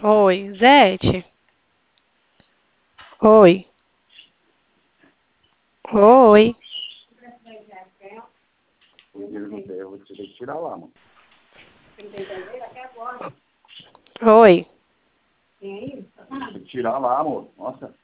Oi, Zete. Oi. Oi. Eu vou ter que tirar lá, mano. Oi. Tem que tirar lá, amor. Nossa.